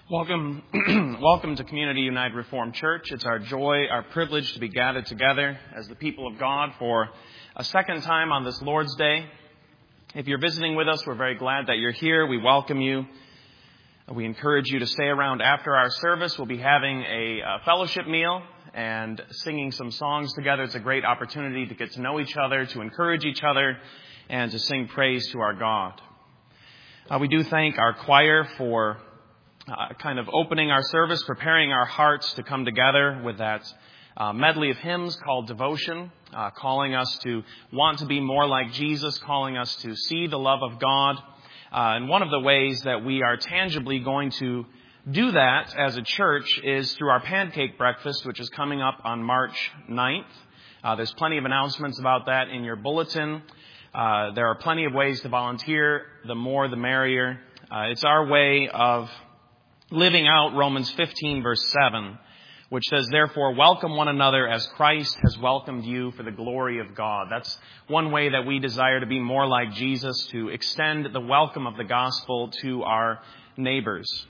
Welcome, welcome to Community United Reformed Church. It's our joy, our privilege to be gathered together as the people of God for a second time on this Lord's Day. If you're visiting with us, we're very glad that you're here. We welcome you. We encourage you to stay around after our service. We'll be having a fellowship meal and singing some songs together. It's a great opportunity to get to know each other, to encourage each other, and to sing praise to our God. We do thank our choir for kind of opening our service, preparing our hearts to come together with that medley of hymns called Devotion, calling us to want to be more like Jesus, calling us to see the love of God. And one of the ways that we are tangibly going to do that as a church is through our pancake breakfast, which is coming up on March 9th. There's plenty of announcements about that in your bulletin. There are plenty of ways to volunteer. The more, the merrier. It's our way of living out Romans 15, verse 7, which says, "Therefore, welcome one another as Christ has welcomed you for the glory of God." That's one way that we desire to be more like Jesus, to extend the welcome of the gospel to our neighbors.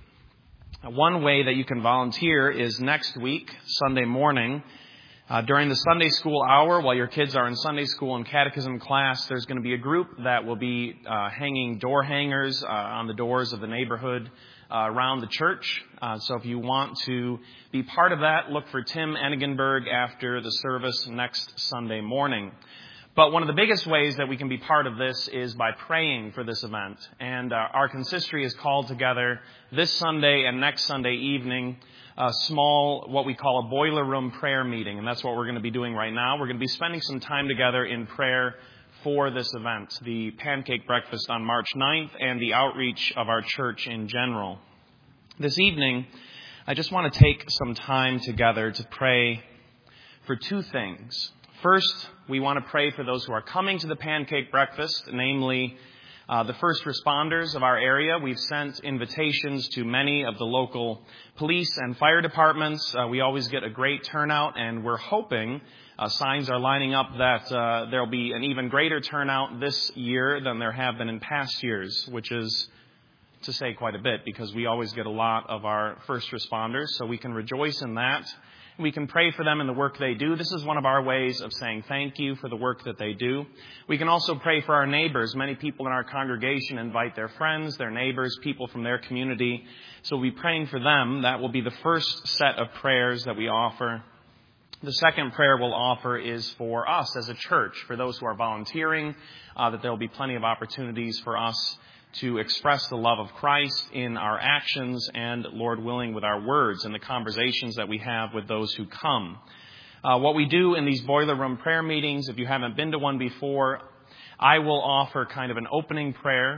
One way that you can volunteer is next week, Sunday morning. During the Sunday school hour, while your kids are in Sunday school and catechism class, there's going to be a group that will be hanging door hangers on the doors of the neighborhood around the church. So if you want to be part of that, look for Tim Enigenberg after the service next Sunday morning. But one of the biggest ways that we can be part of this is by praying for this event. And our consistory is called together this Sunday and next Sunday evening, a small, what we call a boiler room prayer meeting. And that's what we're going to be doing right now. We're going to be spending some time together in prayer for this event, the pancake breakfast on March 9th and the outreach of our church in general. This evening, I just want to take some time together to pray for two things. First, we want to pray for those who are coming to the pancake breakfast, namely the first responders of our area. We've sent invitations to many of the local police and fire departments. We always get a great turnout, and we're hoping signs are lining up that there'll be an even greater turnout this year than there have been in past years, which is to say quite a bit, because we always get a lot of our first responders, so we can rejoice in that. We can pray for them in the work they do. This is one of our ways of saying thank you for the work that they do. We can also pray for our neighbors. Many people in our congregation invite their friends, their neighbors, people from their community. So we'll be praying for them. That will be the first set of prayers that we offer. The second prayer we'll offer is for us as a church, for those who are volunteering, that there will be plenty of opportunities for us to express the love of Christ in our actions and, Lord willing, with our words and the conversations that we have with those who come. What we do in these boiler room prayer meetings, if you haven't been to one before, I will offer kind of an opening prayer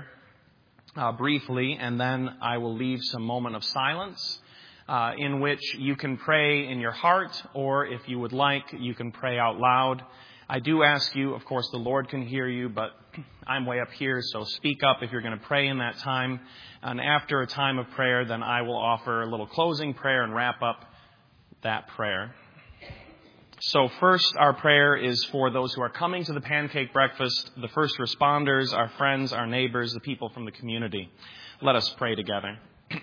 briefly, and then I will leave some moment of silence in which you can pray in your heart, or if you would like, you can pray out loud. I do ask you, of course, the Lord can hear you, but I'm way up here, so speak up if you're going to pray in that time. And after a time of prayer, then I will offer a little closing prayer and wrap up that prayer. So first, our prayer is for those who are coming to the pancake breakfast, the first responders, our friends, our neighbors, the people from the community. Let us pray together.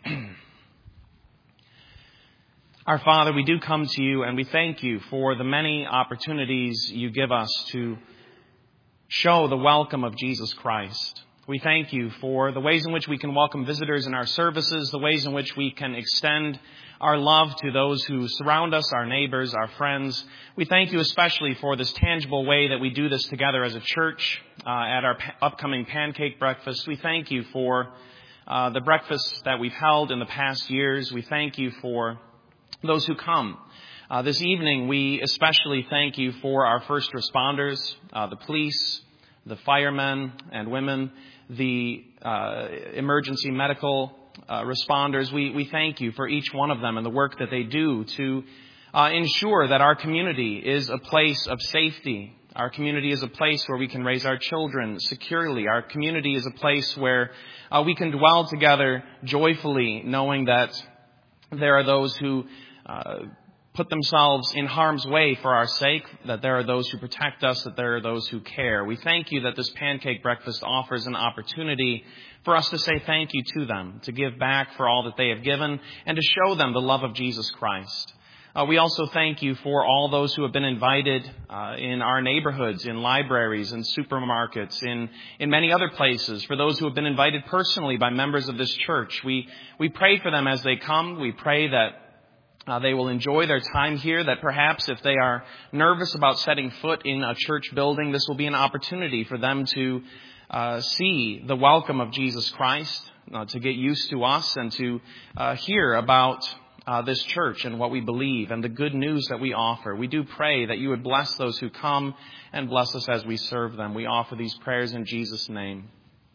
Our Father, we do come to you and we thank you for the many opportunities you give us to show the welcome of Jesus Christ. We thank you for the ways in which we can welcome visitors in our services, the ways in which we can extend our love to those who surround us, our neighbors, our friends. We thank you especially for this tangible way that we do this together as a church at our upcoming pancake breakfast. We thank you for the breakfasts that we've held in the past years. We thank you for those who come. This evening, we especially thank you for our first responders, the police, the firemen and women, the emergency medical responders. We thank you for each one of them and the work that they do to ensure that our community is a place of safety. Our community is a place where we can raise our children securely. Our community is a place where we can dwell together joyfully, knowing that there are those who put themselves in harm's way for our sake, that there are those who protect us, that there are those who care. We thank you that this pancake breakfast offers an opportunity for us to say thank you to them, to give back for all that they have given, and to show them the love of Jesus Christ. We also thank you for all those who have been invited in our neighborhoods, in libraries, in supermarkets, in many other places, for those who have been invited personally by members of this church. We pray for them as they come. We pray that they will enjoy their time here, that perhaps if they are nervous about setting foot in a church building, this will be an opportunity for them to see the welcome of Jesus Christ, to get used to us, and to hear about this church and what we believe and the good news that we offer. We do pray that you would bless those who come and bless us as we serve them. We offer these prayers in Jesus' name.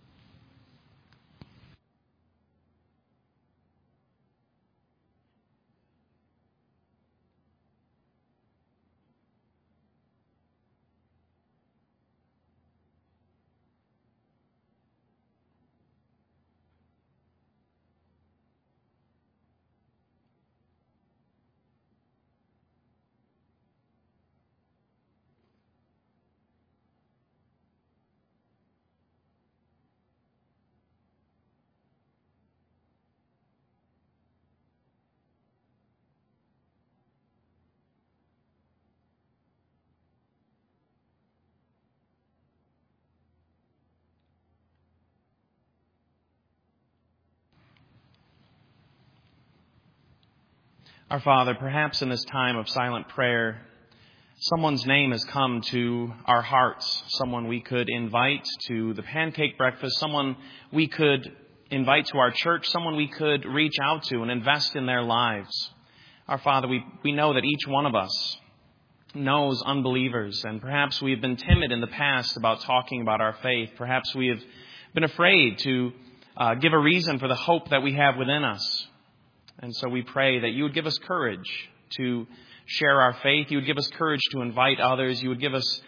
Our Father, perhaps in this time of silent prayer, someone's name has come to our hearts, someone we could invite to the pancake breakfast, someone we could invite to our church, someone we could reach out to and invest in their lives. Our Father, we know that each one of us knows unbelievers, and perhaps we've been timid in the past about talking about our faith. Perhaps we have been afraid to give a reason for the hope that we have within us. And so we pray that you would give us courage to share our faith. You would give us courage to invite others. You would give us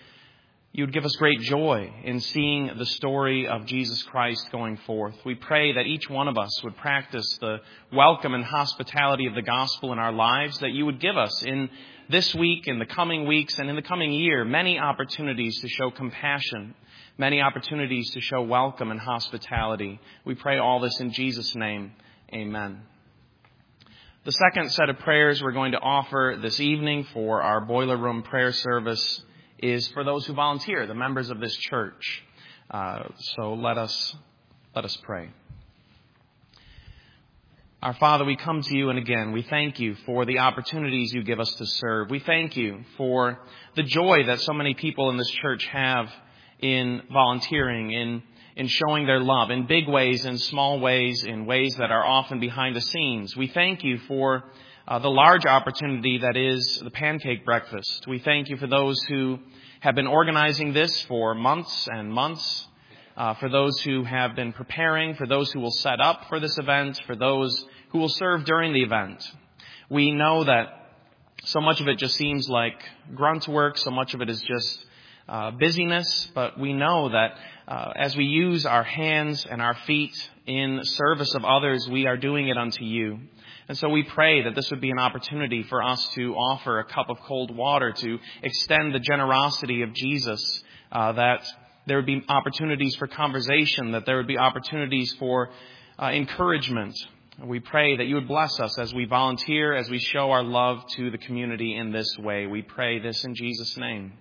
great joy in seeing the story of Jesus Christ going forth. We pray that each one of us would practice the welcome and hospitality of the gospel in our lives, that you would give us in this week, in the coming weeks, and in the coming year, many opportunities to show compassion, many opportunities to show welcome and hospitality. We pray all this in Jesus' name. Amen. The second set of prayers we're going to offer this evening for our Boiler Room prayer service is for those who volunteer, the members of this church. So let us pray. Our Father, we come to you, and again, we thank you for the opportunities you give us to serve. We thank you for the joy that so many people in this church have in volunteering, in showing their love, in big ways, in small ways, in ways that are often behind the scenes. We thank you for the large opportunity that is the pancake breakfast. We thank you for those who have been organizing this for months and months, for those who have been preparing, for those who will set up for this event, for those who will serve during the event. We know that so much of it just seems like grunt work, so much of it is just busyness, but we know that as we use our hands and our feet in service of others, we are doing it unto you. And so we pray that this would be an opportunity for us to offer a cup of cold water, to extend the generosity of Jesus, that there would be opportunities for conversation, that there would be opportunities for encouragement. We pray that you would bless us as we volunteer, as we show our love to the community in this way. We pray this in Jesus' name.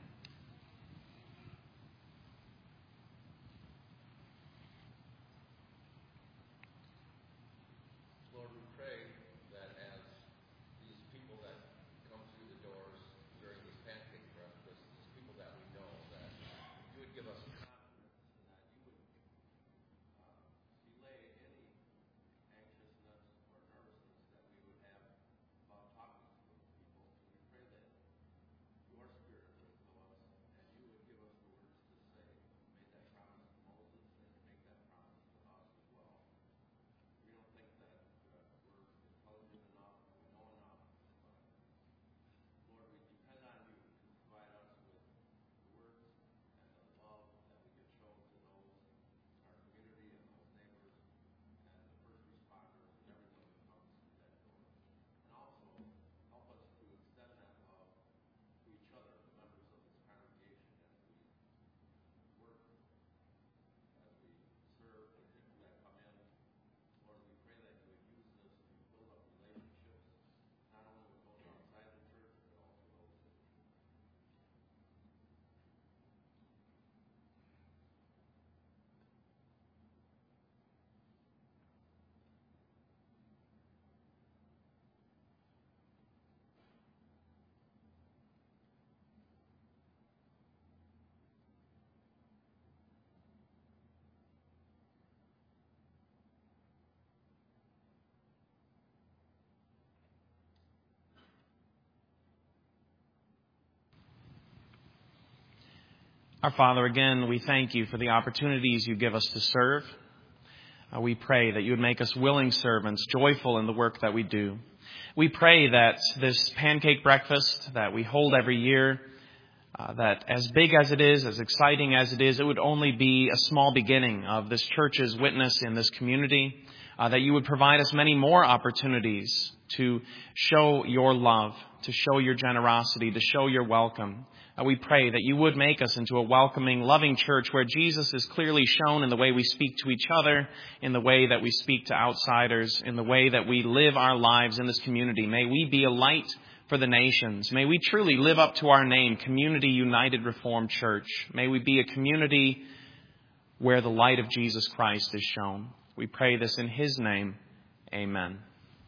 Our Father, again, we thank you for the opportunities you give us to serve. We pray that you would make us willing servants, joyful in the work that we do. We pray that this pancake breakfast that we hold every year, that as big as it is, as exciting as it is, it would only be a small beginning of this church's witness in this community, that you would provide us many more opportunities to show your love, to show your generosity, to show your welcome. We pray that you would make us into a welcoming, loving church where Jesus is clearly shown in the way we speak to each other, in the way that we speak to outsiders, in the way that we live our lives in this community. May we be a light for the nations. May we truly live up to our name, Community United Reformed Church. May we be a community where the light of Jesus Christ is shown. We pray this in his name. Amen.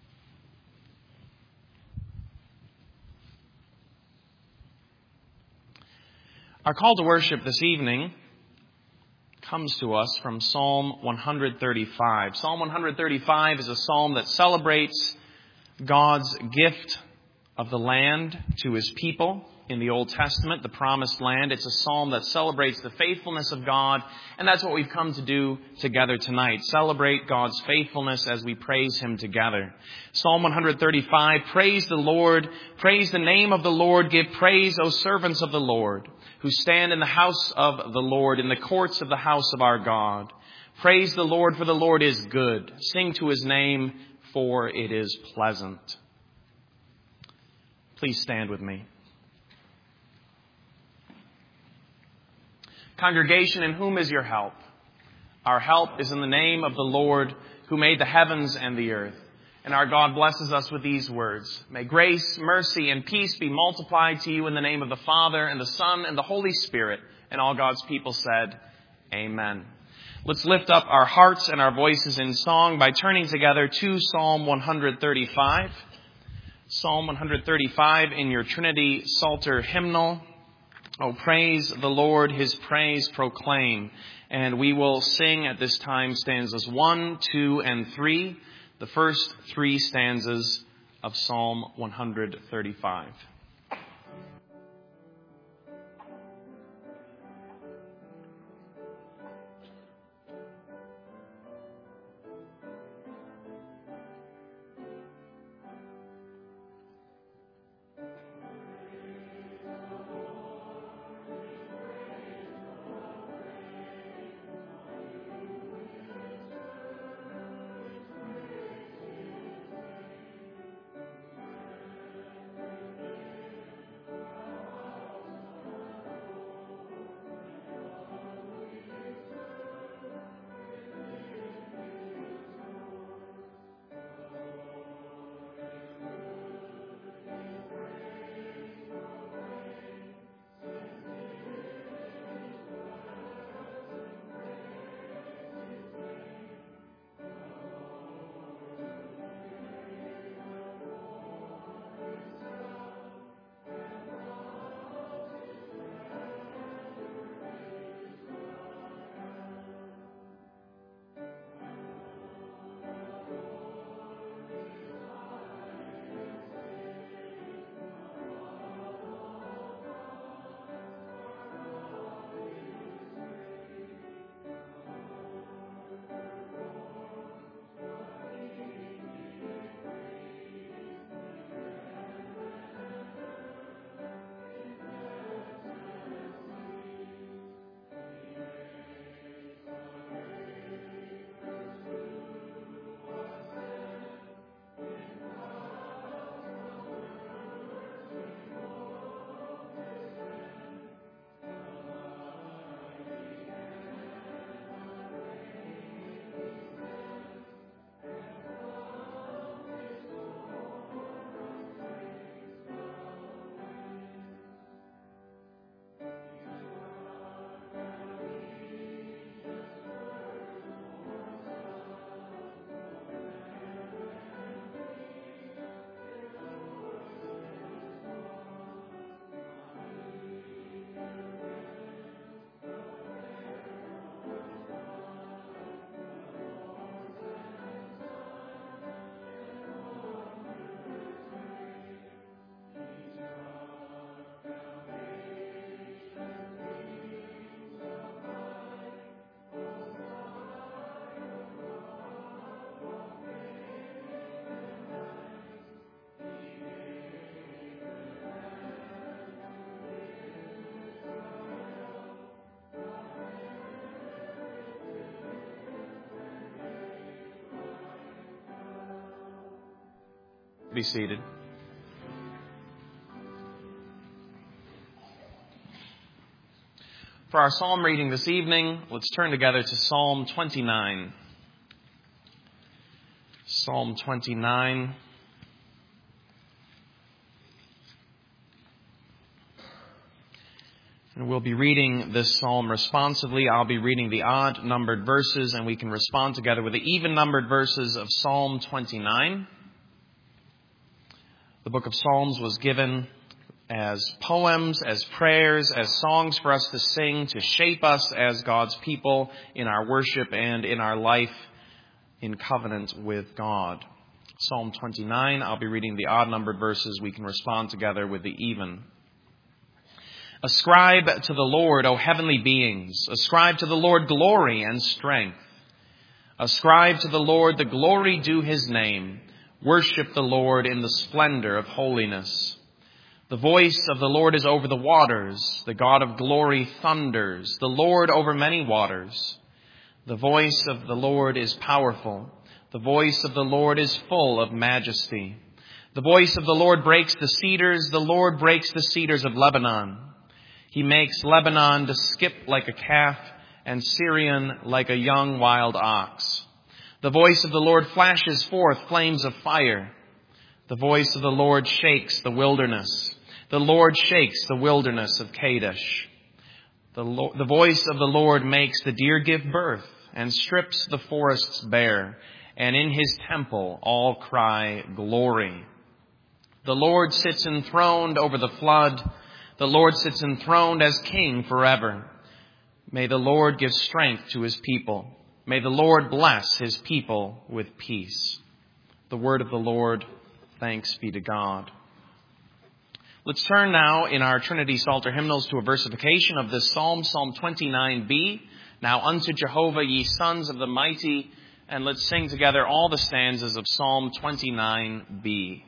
Our call to worship this evening comes to us from Psalm 135. Psalm 135 is a psalm that celebrates God's gift of the land to his people in the Old Testament, the promised land. It's a psalm that celebrates the faithfulness of God, and that's what we've come to do together tonight. Celebrate God's faithfulness as we praise him together. Psalm 135, praise the Lord, praise the name of the Lord, give praise, O servants of the Lord, who stand in the house of the Lord, in the courts of the house of our God. Praise the Lord, for the Lord is good. Sing to his name, for it is pleasant. Please stand with me. Congregation, in whom is your help? Our help is in the name of the Lord, who made the heavens and the earth. And our God blesses us with these words. May grace, mercy, and peace be multiplied to you in the name of the Father, and the Son, and the Holy Spirit. And all God's people said, Amen. Let's lift up our hearts and our voices in song by turning together to Psalm 135. Psalm 135 in your Trinity Psalter hymnal. Oh, praise the Lord, his praise proclaim. And we will sing at this time stanzas 1, 2, and 3, the first 3 stanzas of Psalm 135. Be seated. For our psalm reading this evening, let's turn together to Psalm 29. Psalm 29. And we'll be reading this psalm responsively. I'll be reading the odd-numbered verses, and we can respond together with the even-numbered verses of Psalm 29. The book of Psalms was given as poems, as prayers, as songs for us to sing, to shape us as God's people in our worship and in our life in covenant with God. Psalm 29, I'll be reading the odd-numbered verses. We can respond together with the even. Ascribe to the Lord, O heavenly beings. Ascribe to the Lord glory and strength. Ascribe to the Lord the glory due his name. Worship the Lord in the splendor of holiness. The voice of the Lord is over the waters. The God of glory thunders. The Lord over many waters. The voice of the Lord is powerful. The voice of the Lord is full of majesty. The voice of the Lord breaks the cedars. The Lord breaks the cedars of Lebanon. He makes Lebanon to skip like a calf and Syrian like a young wild ox. The voice of the Lord flashes forth flames of fire. The voice of the Lord shakes the wilderness. The Lord shakes the wilderness of Kadesh. The voice of the Lord makes the deer give birth and strips the forests bare. And in his temple all cry glory. The Lord sits enthroned over the flood. The Lord sits enthroned as king forever. May the Lord give strength to his people. May the Lord bless his people with peace. The word of the Lord. Thanks be to God. Let's turn now in our Trinity Psalter hymnals to a versification of this psalm, Psalm 29b. Now unto Jehovah, ye sons of the mighty. And let's sing together all the stanzas of Psalm 29b.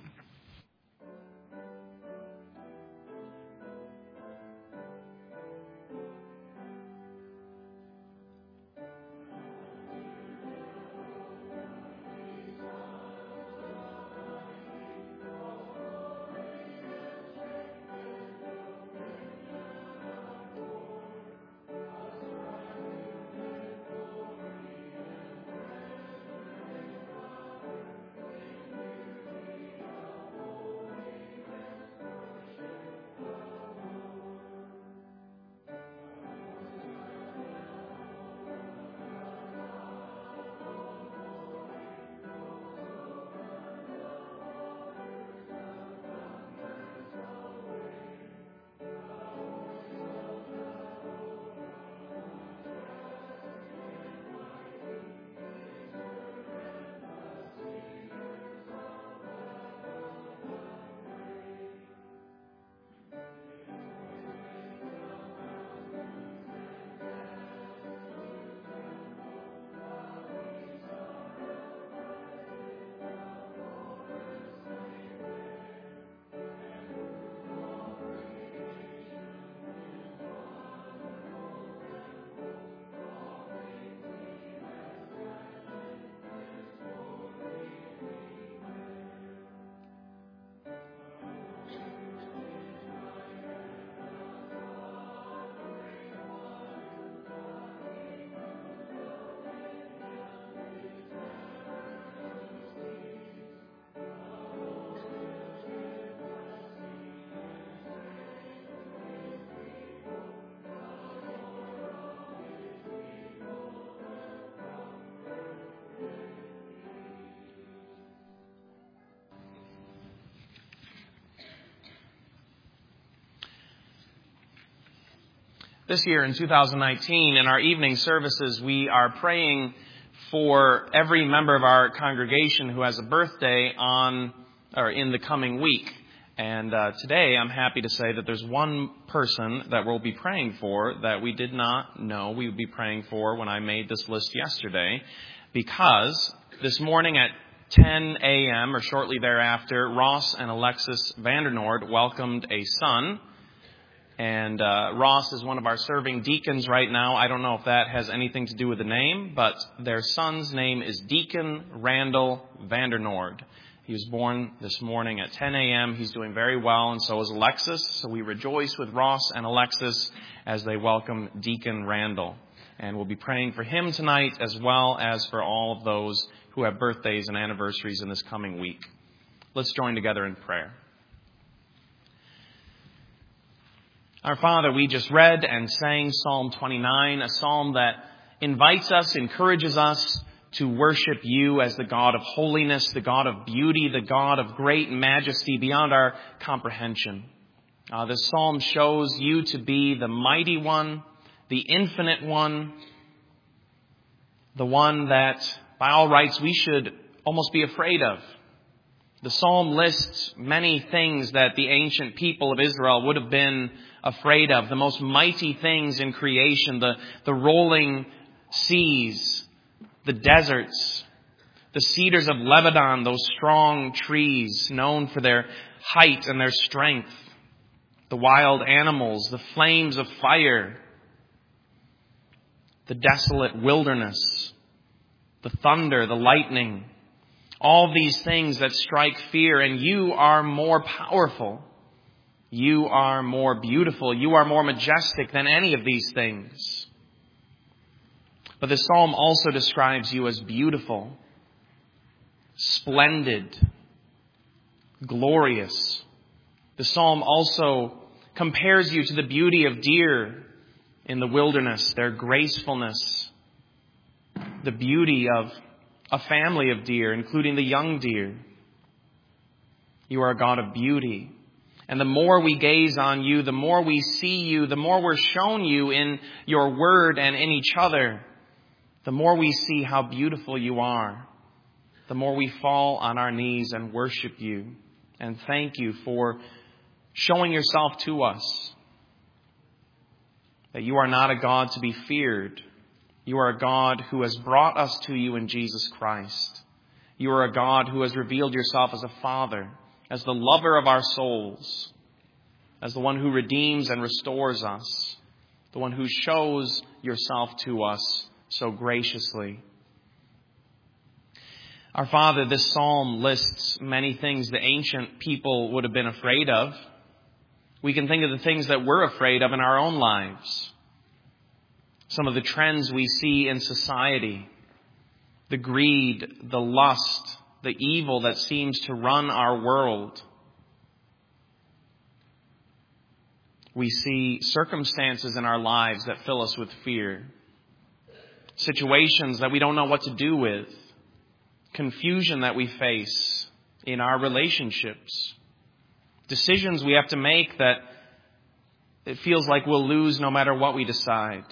This year in 2019, in our evening services, we are praying for every member of our congregation who has a birthday in the coming week. And today I'm happy to say that there's one person that we'll be praying for that we did not know we would be praying for when I made this list yesterday, because this morning at 10 a.m. or shortly thereafter, Ross and Alexis Vandernoord welcomed a son. And Ross is one of our serving deacons right now. I don't know if that has anything to do with the name, but their son's name is Deacon Randall Vandernoord. He was born this morning at 10 a.m. He's doing very well, and so is Alexis. So we rejoice with Ross and Alexis as they welcome Deacon Randall. And we'll be praying for him tonight as well as for all of those who have birthdays and anniversaries in this coming week. Let's join together in prayer. Our Father, we just read and sang Psalm 29, a psalm that invites us, encourages us to worship you as the God of holiness, the God of beauty, the God of great majesty beyond our comprehension. This psalm shows you to be the mighty one, the infinite one, the one that by all rights we should almost be afraid of. The psalm lists many things that the ancient people of Israel would have been afraid of. The most mighty things in creation, the rolling seas, the deserts, the cedars of Lebanon, those strong trees known for their height and their strength, the wild animals, the flames of fire, the desolate wilderness, the thunder, the lightning, all these things that strike fear. And you are more powerful. You are more beautiful. You are more majestic than any of these things. But the psalm also describes you as beautiful, splendid, glorious. The psalm also compares you to the beauty of deer in the wilderness, their gracefulness, the beauty of a family of deer, including the young deer. You are a God of beauty. And the more we gaze on you, the more we see you, the more we're shown you in your word and in each other, the more we see how beautiful you are, the more we fall on our knees and worship you and thank you for showing yourself to us. That you are not a God to be feared. You are a God who has brought us to you in Jesus Christ. You are a God who has revealed yourself as a Father, as the lover of our souls, as the one who redeems and restores us, the one who shows yourself to us so graciously. Our Father, this psalm lists many things the ancient people would have been afraid of. We can think of the things that we're afraid of in our own lives. Some of the trends we see in society, the greed, the lust, the evil that seems to run our world. We see circumstances in our lives that fill us with fear. Situations that we don't know what to do with. Confusion that we face in our relationships. Decisions we have to make that it feels like we'll lose no matter what we decide.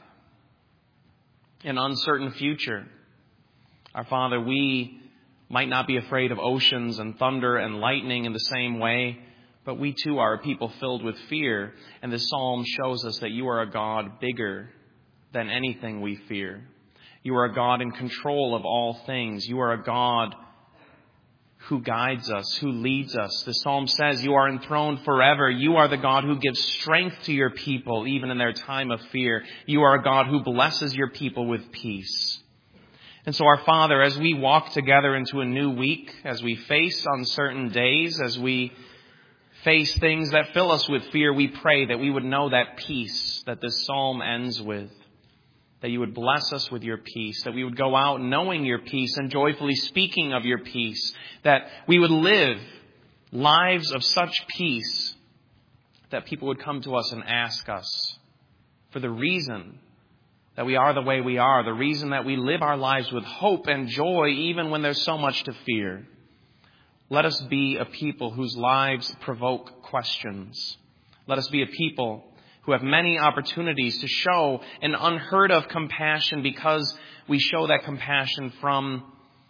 An uncertain future. Our Father, we might not be afraid of oceans and thunder and lightning in the same way, but we too are a people filled with fear. And this psalm shows us that you are a God bigger than anything we fear. You are a God in control of all things. You are a God who guides us, who leads us. The psalm says you are enthroned forever. You are the God who gives strength to your people, even in their time of fear. You are a God who blesses your people with peace. And so, our Father, as we walk together into a new week, as we face uncertain days, as we face things that fill us with fear, we pray that we would know that peace that this psalm ends with. That you would bless us with your peace, that we would go out knowing your peace and joyfully speaking of your peace, that we would live lives of such peace that people would come to us and ask us for the reason that we are the way we are, the reason that we live our lives with hope and joy even when there's so much to fear. Let us be a people whose lives provoke questions. Let us be a people who have many opportunities to show an unheard of compassion because we show that compassion from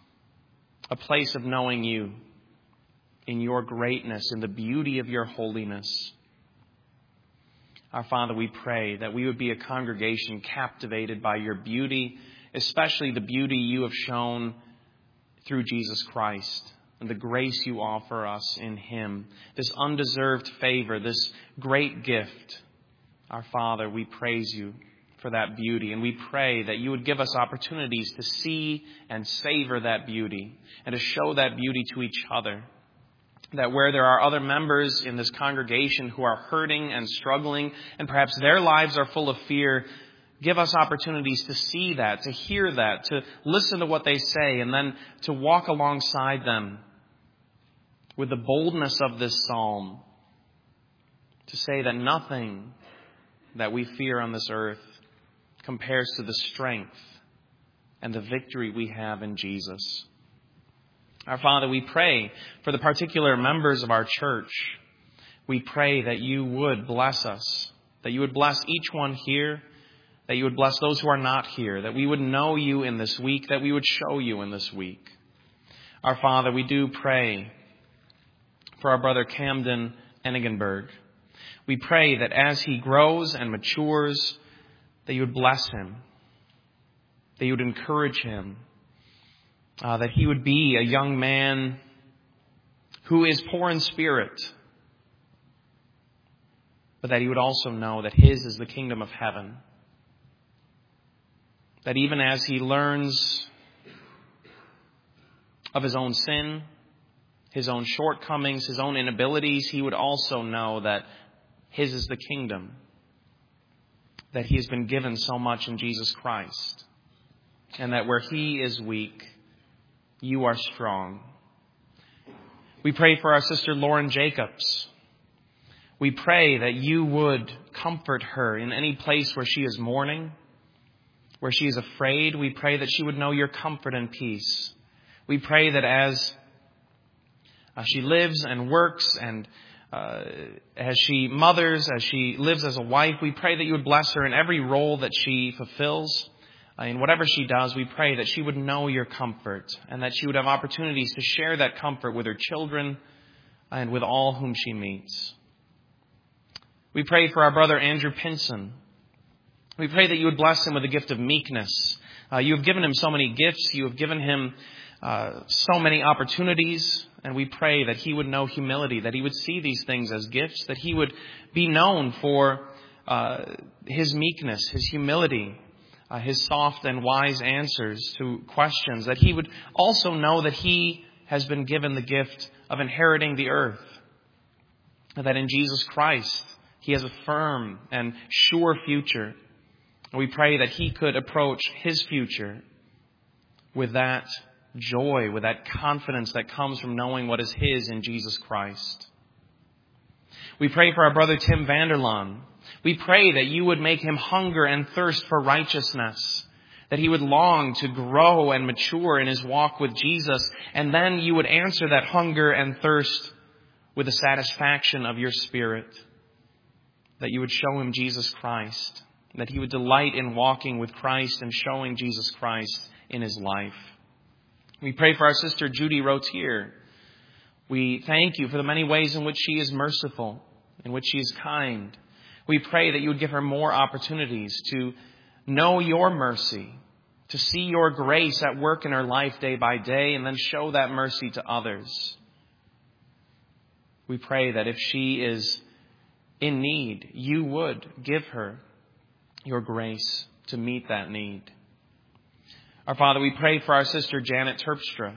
a place of knowing you in your greatness, in the beauty of your holiness. Our Father, we pray that we would be a congregation captivated by your beauty, especially the beauty you have shown through Jesus Christ and the grace you offer us in him, this undeserved favor, this great gift. Our Father, we praise you for that beauty. And we pray that you would give us opportunities to see and savor that beauty and to show that beauty to each other. That where there are other members in this congregation who are hurting and struggling, and perhaps their lives are full of fear, give us opportunities to see that, to hear that, to listen to what they say, and then to walk alongside them with the boldness of this psalm, to say that nothing that we fear on this earth compares to the strength and the victory we have in Jesus. Our Father, we pray for the particular members of our church. We pray that you would bless us, that you would bless each one here, that you would bless those who are not here, that we would know you in this week, that we would show you in this week. Our Father, we do pray for our brother Camden Enigenberg. We pray that as he grows and matures, that you would bless him, that you would encourage him, that he would be a young man who is poor in spirit, but that he would also know that his is the kingdom of heaven. That even as he learns of his own sin, his own shortcomings, his own inabilities, he would also know that his is the kingdom, that he has been given so much in Jesus Christ, and that where he is weak, you are strong. We pray for our sister Lauren Jacobs. We pray that you would comfort her in any place where she is mourning, where she is afraid. We pray that she would know your comfort and peace. We pray that as she lives and works and as she mothers, as she lives as a wife, we pray that you would bless her in every role that she fulfills. In whatever she does, we pray that she would know your comfort and that she would have opportunities to share that comfort with her children and with all whom she meets. We pray for our brother Andrew Pinson. We pray that you would bless him with the gift of meekness. You have given him so many gifts. You have given him so many opportunities. And we pray that he would know humility, that he would see these things as gifts, that he would be known for his meekness, his humility, his soft and wise answers to questions, that he would also know that he has been given the gift of inheriting the earth, that in Jesus Christ he has a firm and sure future. We pray that he could approach his future with that joy, with that confidence that comes from knowing what is his in Jesus Christ. We pray for our brother Tim Vanderlaan. We pray that you would make him hunger and thirst for righteousness, that he would long to grow and mature in his walk with Jesus, and then you would answer that hunger and thirst with the satisfaction of your Spirit, that you would show him Jesus Christ, that he would delight in walking with Christ and showing Jesus Christ in his life. We pray for our sister Judy Rotier. We thank you for the many ways in which she is merciful, in which she is kind. We pray that you would give her more opportunities to know your mercy, to see your grace at work in her life day by day, and then show that mercy to others. We pray that if she is in need, you would give her your grace to meet that need. Our Father, we pray for our sister Janet Terpstra.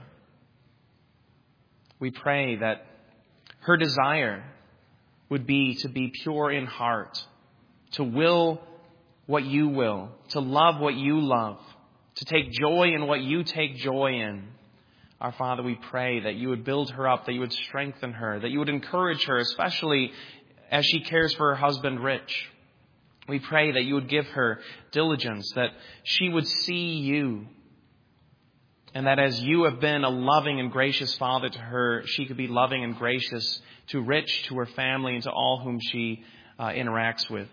We pray that her desire would be to be pure in heart, to will what you will, to love what you love, to take joy in what you take joy in. Our Father, we pray that you would build her up, that you would strengthen her, that you would encourage her, especially as she cares for her husband, Rich. We pray that you would give her diligence, that she would see you, and that as you have been a loving and gracious father to her, she could be loving and gracious to Rich, to her family, and to all whom she interacts with.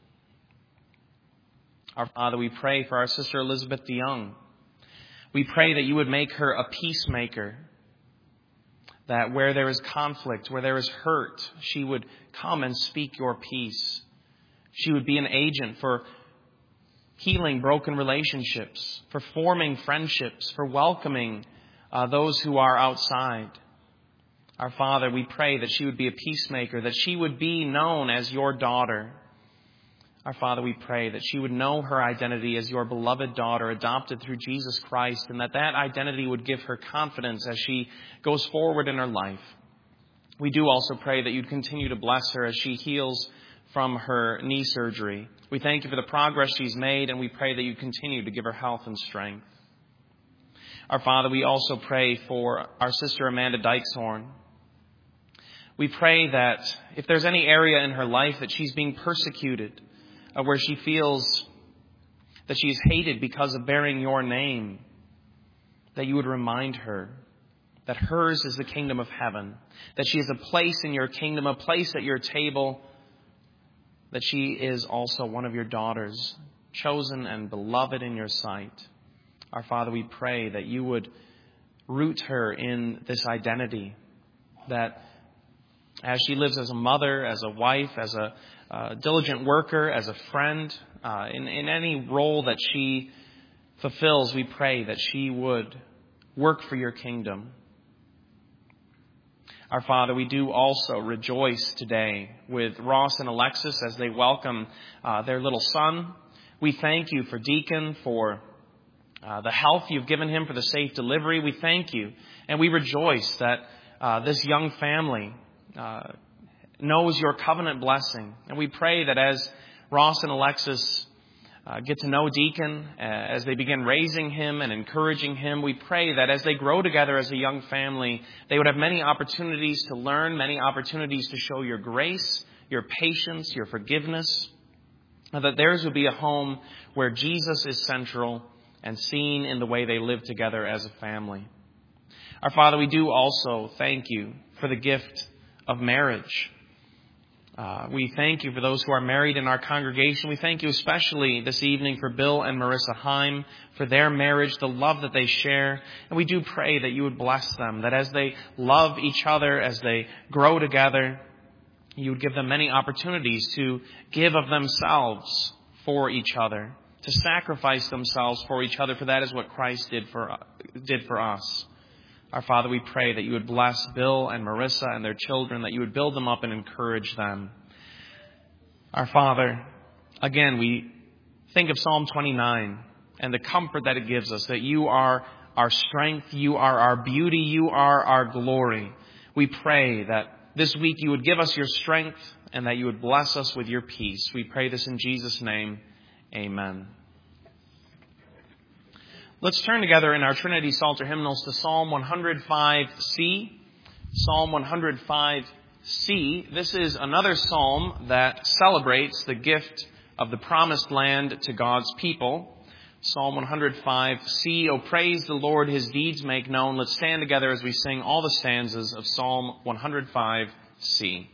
Our Father, we pray for our sister Elizabeth DeYoung. We pray that you would make her a peacemaker, that where there is conflict, where there is hurt, she would come and speak your peace. She would be an agent for healing broken relationships, for forming friendships, for welcoming those who are outside. Our Father, we pray that she would be a peacemaker, that she would be known as your daughter, Our Father, we pray that she would know her identity as your beloved daughter, adopted through Jesus Christ, and that identity would give her confidence as she goes forward in her life. We do also pray that you'd continue to bless her as she heals from her knee surgery. We thank you for the progress she's made, and we pray that you continue to give her health and strength. Our Father, we also pray for our sister Amanda Dykeshorn. We pray that if there's any area in her life that she's being persecuted, where she feels that she's hated because of bearing your name, that you would remind her that hers is the kingdom of heaven, that she has a place in your kingdom, a place at your table, that she is also one of your daughters, chosen and beloved in your sight. Our Father, we pray that you would root her in this identity, that as she lives as a mother, as a wife, as a diligent worker, as a friend, in any role that she fulfills, we pray that she would work for your kingdom. Our Father, we do also rejoice today with Ross and Alexis as they welcome their little son. We thank you for Deacon, for the health you've given him, for the safe delivery. We thank you, and we rejoice that this young family knows your covenant blessing. And we pray that as Ross and Alexis get to know Deacon, as they begin raising him and encouraging him, we pray that as they grow together as a young family, they would have many opportunities to learn, many opportunities to show your grace, your patience, your forgiveness, and that theirs would be a home where Jesus is central and seen in the way they live together as a family. Our Father, we do also thank you for the gift of marriage. We thank you for those who are married in our congregation. We thank you especially this evening for Bill and Marissa Heim, for their marriage, the love that they share. And we do pray that you would bless them, that as they love each other, as they grow together, you would give them many opportunities to give of themselves for each other, to sacrifice themselves for each other, for that is what Christ did for us. Our Father, we pray that you would bless Bill and Marissa and their children, that you would build them up and encourage them. Our Father, again, we think of Psalm 29 and the comfort that it gives us, that you are our strength, you are our beauty, you are our glory. We pray that this week you would give us your strength and that you would bless us with your peace. We pray this in Jesus' name. Amen. Let's turn together in our Trinity Psalter hymnals to Psalm 105C. Psalm 105C. This is another psalm that celebrates the gift of the promised land to God's people. Psalm 105C. Oh, praise the Lord, his deeds make known. Let's stand together as we sing all the stanzas of Psalm 105C.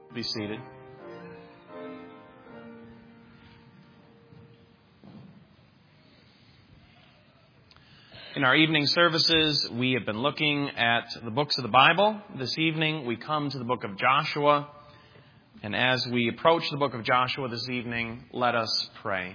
Be seated. In our evening services, we have been looking at the books of the Bible. This evening, we come to the book of Joshua. And as we approach the book of Joshua this evening, let us pray.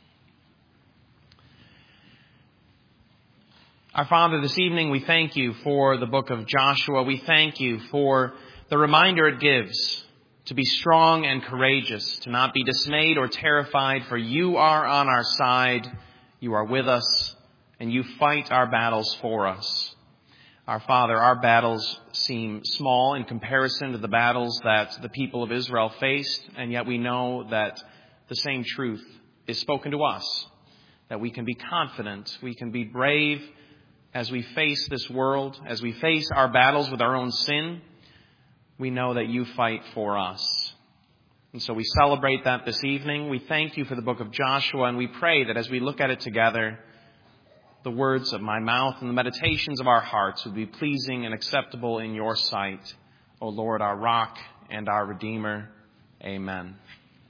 Our Father, this evening we thank you for the book of Joshua. We thank you for the reminder it gives to be strong and courageous, to not be dismayed or terrified, for you are on our side, you are with us, and you fight our battles for us. Our Father, our battles seem small in comparison to the battles that the people of Israel faced, and yet we know that the same truth is spoken to us, that we can be confident, we can be brave as we face this world, as we face our battles with our own sin. We know that you fight for us. And so we celebrate that this evening. We thank you for the book of Joshua, and we pray that as we look at it together, the words of my mouth and the meditations of our hearts would be pleasing and acceptable in your sight, O Lord, our rock and our Redeemer. Amen.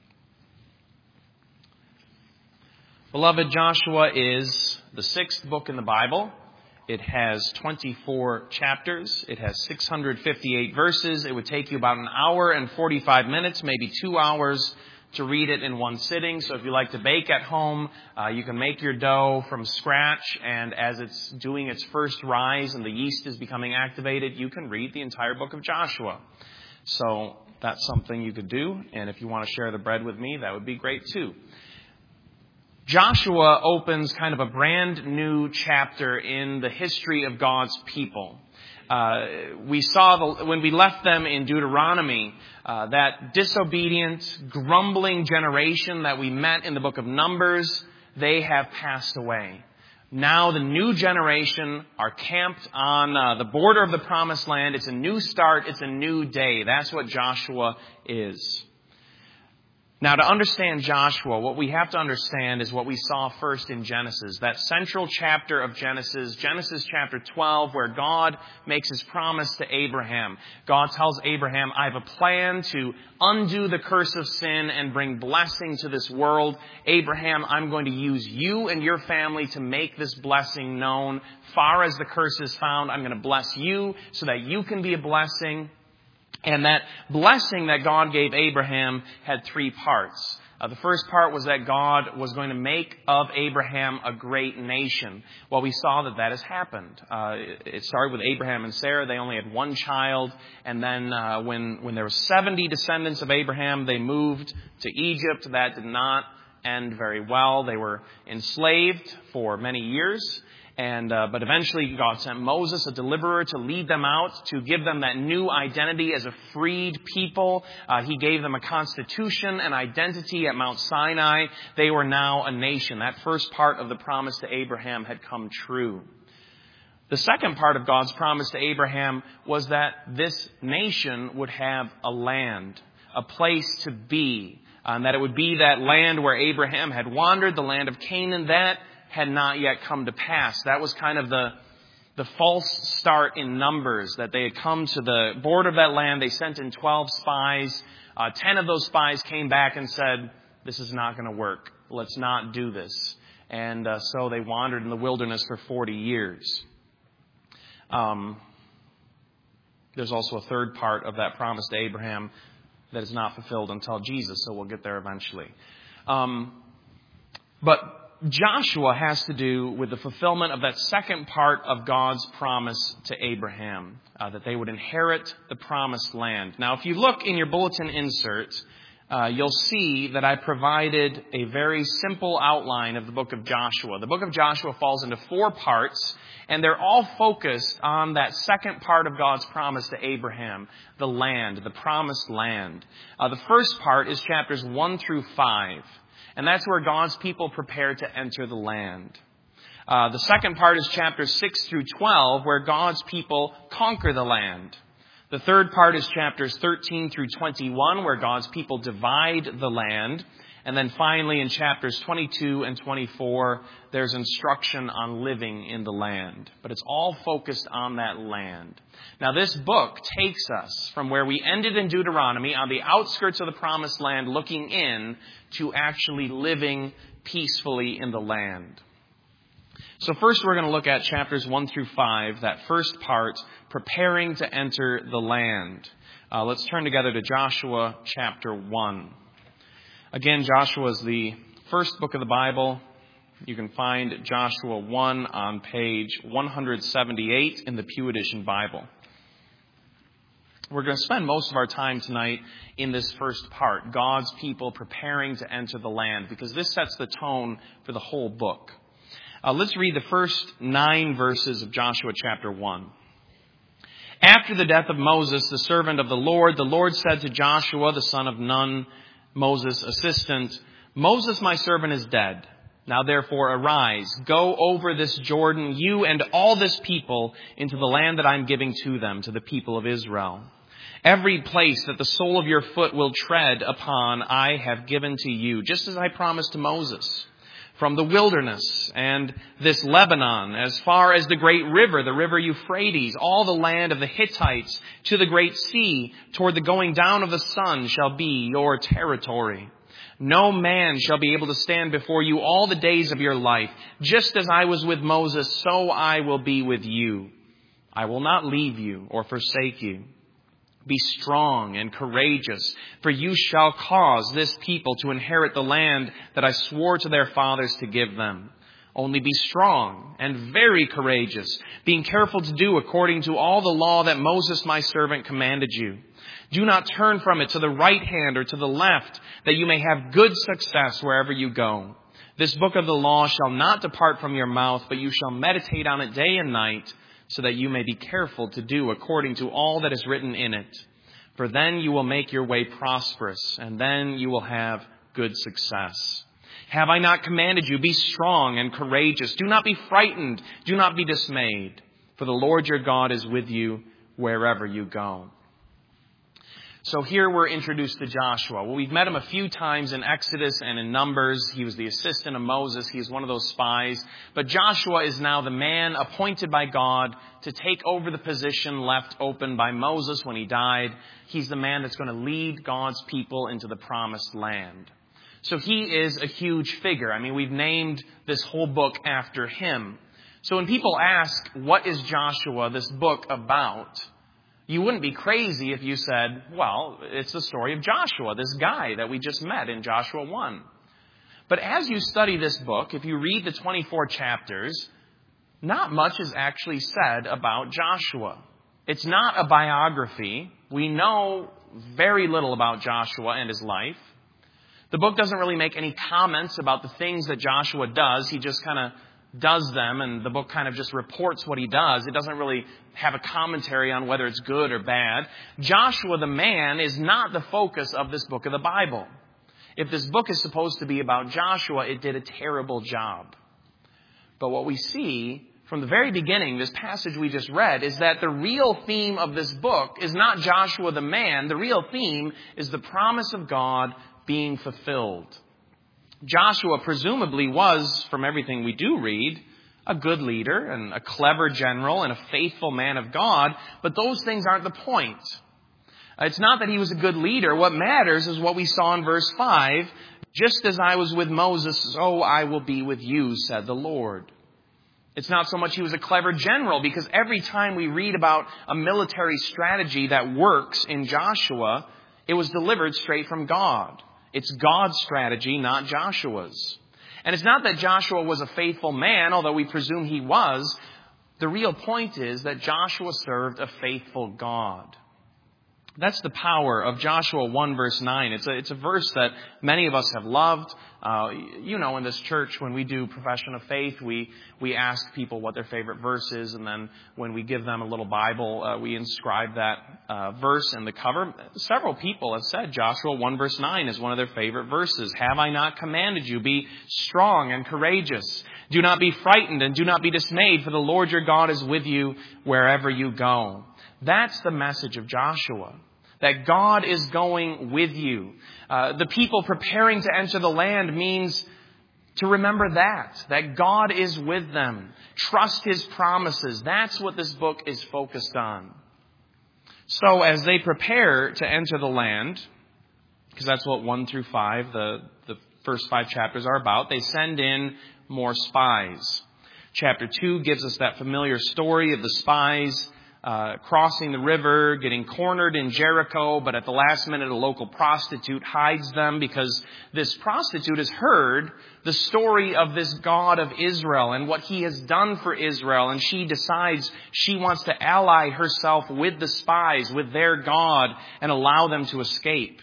Beloved, Joshua is the sixth book in the Bible. It has 24 chapters. It has 658 verses. It would take you about an hour and 45 minutes, maybe 2 hours, to read it in one sitting. So if you like to bake at home, you can make your dough from scratch. And as it's doing its first rise and the yeast is becoming activated, you can read the entire book of Joshua. So that's something you could do. And if you want to share the bread with me, that would be great too. Joshua opens kind of a brand new chapter in the history of God's people. We saw when we left them in Deuteronomy, that disobedient, grumbling generation that we met in the book of Numbers, they have passed away. Now the new generation are camped on the border of the promised land. It's a new start. It's a new day. That's what Joshua is. Now, to understand Joshua, what we have to understand is what we saw first in Genesis, that central chapter of Genesis, Genesis chapter 12, where God makes his promise to Abraham. God tells Abraham, I have a plan to undo the curse of sin and bring blessing to this world. Abraham, I'm going to use you and your family to make this blessing known. Far as the curse is found, I'm going to bless you so that you can be a blessing. And that blessing that God gave Abraham had three parts. The first part was that God was going to make of Abraham a great nation. Well, we saw that has happened. It started with Abraham and Sarah. They only had one child. And then when there were 70 descendants of Abraham, they moved to Egypt. That did not end very well. They were enslaved for many years. But eventually God sent Moses, a deliverer, to lead them out, to give them that new identity as a freed people. He gave them a constitution, an identity at Mount Sinai. They were now a nation. That first part of the promise to Abraham had come true. The second part of God's promise to Abraham was that this nation would have a land, a place to be, and that it would be that land where Abraham had wandered, the land of Canaan. That had not yet come to pass. That was kind of the false start in Numbers, that they had come to the border of that land. They sent in 12 spies. 10 of those spies came back and said, this is not going to work. Let's not do this. And so they wandered in the wilderness for 40 years. There's also a third part of that promise to Abraham that is not fulfilled until Jesus, so we'll get there eventually. But Joshua has to do with the fulfillment of that second part of God's promise to Abraham, that they would inherit the promised land. Now, if you look in your bulletin insert, you'll see that I provided a very simple outline of the book of Joshua. The book of Joshua falls into 4 parts, and they're all focused on that second part of God's promise to Abraham, the land, the promised land. The first part is chapters 1 through 5. And that's where God's people prepare to enter the land. The second part is chapters 6 through 12, where God's people conquer the land. The third part is chapters 13 through 21, where God's people divide the land. And then finally in chapters 22 and 24, there's instruction on living in the land. But it's all focused on that land. Now this book takes us from where we ended in Deuteronomy on the outskirts of the promised land, looking in to actually living peacefully in the land. So first we're going to look at chapters 1 through 5, that first part, preparing to enter the land. Let's turn together to Joshua chapter 1. Again, Joshua is the first book of the Bible. You can find Joshua 1 on page 178 in the Pew Edition Bible. We're going to spend most of our time tonight in this first part, God's people preparing to enter the land, because this sets the tone for the whole book. Let's read the first 9 verses of Joshua chapter 1. After the death of Moses, the servant of the Lord said to Joshua, the son of Nun, Moses' assistant, Moses, my servant, is dead. Now therefore arise, go over this Jordan, you and all this people, into the land that I am giving to them, to the people of Israel. Every place that the sole of your foot will tread upon, I have given to you, just as I promised to Moses. From the wilderness and this Lebanon, as far as the great river, the river Euphrates, all the land of the Hittites, to the great sea, toward the going down of the sun shall be your territory. No man shall be able to stand before you all the days of your life. Just as I was with Moses, so I will be with you. I will not leave you or forsake you. Be strong and courageous, for you shall cause this people to inherit the land that I swore to their fathers to give them. Only be strong and very courageous, being careful to do according to all the law that Moses my servant commanded you. Do not turn from it to the right hand or to the left, that you may have good success wherever you go. This book of the law shall not depart from your mouth, but you shall meditate on it day and night, so that you may be careful to do according to all that is written in it. For then you will make your way prosperous, and then you will have good success. Have I not commanded you, be strong and courageous? Do not be frightened, do not be dismayed, for the Lord your God is with you wherever you go. So here we're introduced to Joshua. Well, we've met him a few times in Exodus and in Numbers. He was the assistant of Moses. He's one of those spies. But Joshua is now the man appointed by God to take over the position left open by Moses when he died. He's the man that's going to lead God's people into the promised land. So he is a huge figure. I mean, we've named this whole book after him. So when people ask, what is Joshua, this book, about? You wouldn't be crazy if you said, well, it's the story of Joshua, this guy that we just met in Joshua 1. But as you study this book, if you read the 24 chapters, not much is actually said about Joshua. It's not a biography. We know very little about Joshua and his life. The book doesn't really make any comments about the things that Joshua does. He just kind of does them, and the book kind of just reports what he does. It doesn't really have a commentary on whether it's good or bad. Joshua the man is not the focus of this book of the Bible. If this book is supposed to be about Joshua, it did a terrible job. But what we see from the very beginning, this passage we just read, is that the real theme of this book is not Joshua the man. The real theme is the promise of God being fulfilled. Joshua presumably was, from everything we do read, a good leader and a clever general and a faithful man of God, but those things aren't the point. It's not that he was a good leader. What matters is what we saw in verse 5. Just as I was with Moses, so I will be with you, said the Lord. It's not so much he was a clever general, because every time we read about a military strategy that works in Joshua, it was delivered straight from God. It's God's strategy, not Joshua's. And it's not that Joshua was a faithful man, although we presume he was. The real point is that Joshua served a faithful God. That's the power of Joshua 1 verse 9. It's a verse that many of us have loved. In this church, when we do profession of faith, we ask people what their favorite verse is. And then when we give them a little Bible, we inscribe that verse in the cover. Several people have said Joshua 1 verse 9 is one of their favorite verses. Have I not commanded you? Be strong and courageous. Do not be frightened and do not be dismayed, for the Lord your God is with you wherever you go. That's the message of Joshua. that God is going with you. The people preparing to enter the land means to remember that God is with them. Trust His promises. That's what this book is focused on. So as they prepare to enter the land, because that's what 1 through 5, the first 5 chapters are about, they send in more spies. Chapter 2 gives us that familiar story of the spies crossing the river, getting cornered in Jericho, but at the last minute a local prostitute hides them because this prostitute has heard the story of this God of Israel and what He has done for Israel, and she decides she wants to ally herself with the spies, with their God, and allow them to escape.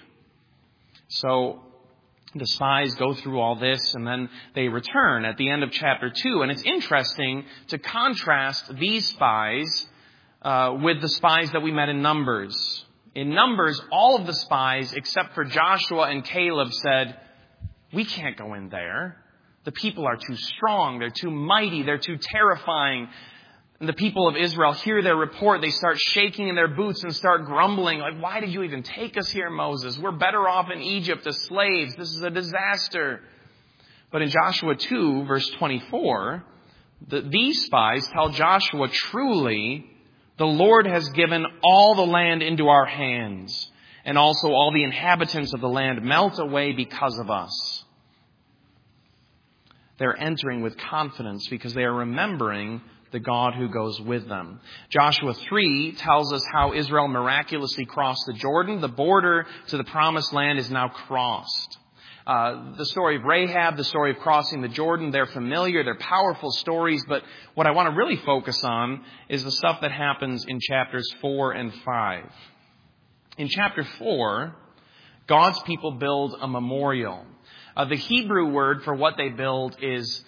So the spies go through all this, and then they return at the end of chapter 2. And it's interesting to contrast these spies with the spies that we met in Numbers. In Numbers, all of the spies, except for Joshua and Caleb, said, "We can't go in there. The people are too strong. They're too mighty. They're too terrifying." And the people of Israel hear their report. They start shaking in their boots and start grumbling, like, "Why did you even take us here, Moses? We're better off in Egypt as slaves. This is a disaster." But in Joshua 2, verse 24, these spies tell Joshua, "Truly, the Lord has given all the land into our hands, and also all the inhabitants of the land melt away because of us." They're entering with confidence because they are remembering the God who goes with them. Joshua 3 tells us how Israel miraculously crossed the Jordan. The border to the promised land is now crossed. The story of Rahab, the story of crossing the Jordan, they're familiar, they're powerful stories, but what I want to really focus on is the stuff that happens in chapters 4 and 5. In chapter 4, God's people build a memorial. The Hebrew word for what they build is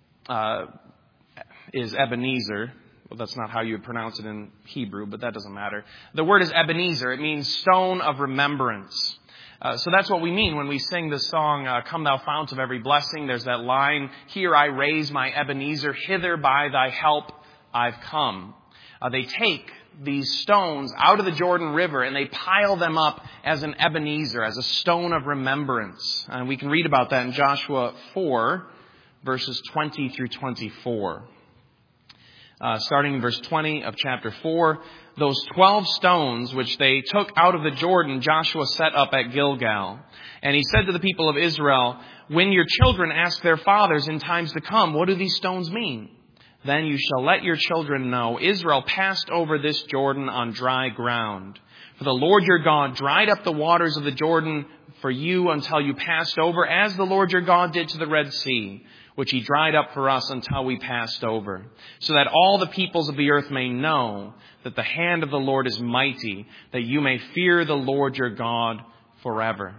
Ebenezer. Well, that's not how you would pronounce it in Hebrew, but that doesn't matter. The word is Ebenezer. It means stone of remembrance. So that's what we mean when we sing the song, "Come Thou Fount of Every Blessing." There's that line, "Here I raise my Ebenezer, hither by Thy help I've come." They take these stones out of the Jordan River and they pile them up as an Ebenezer, as a stone of remembrance. And we can read about that in Joshua 4, verses 20 through 24. Starting in verse 20 of chapter 4, "Those 12 stones which they took out of the Jordan, Joshua set up at Gilgal. And he said to the people of Israel, 'When your children ask their fathers in times to come, what do these stones mean? Then you shall let your children know, Israel passed over this Jordan on dry ground. For the Lord your God dried up the waters of the Jordan for you until you passed over, as the Lord your God did to the Red Sea, which He dried up for us until we passed over, so that all the peoples of the earth may know that the hand of the Lord is mighty, that you may fear the Lord your God forever.'"